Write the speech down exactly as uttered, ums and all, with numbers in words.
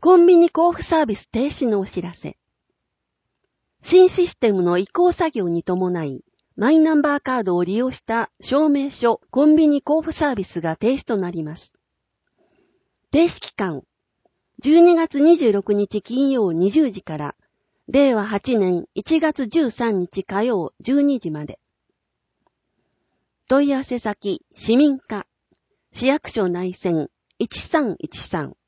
コンビニ交付サービス停止のお知らせ。新システムの移行作業に伴い、マイナンバーカードを利用した証明書コンビニ交付サービスが停止となります。停止期間、じゅうにがつにじゅうろくにち金曜にじゅうじから、れいわはちねんいちがつじゅうさんにち火曜じゅうにじまで。問い合わせ先、市民課、市役所内線いちさんいちさん。